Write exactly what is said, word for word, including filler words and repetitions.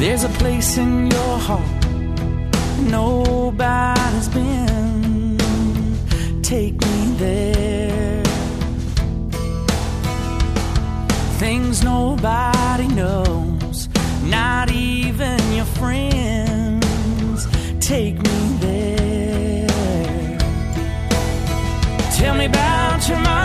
There's a place in your heart nobody's been. Take me there. Things nobody knows, not even your friends. Take me there. Tell me about your mom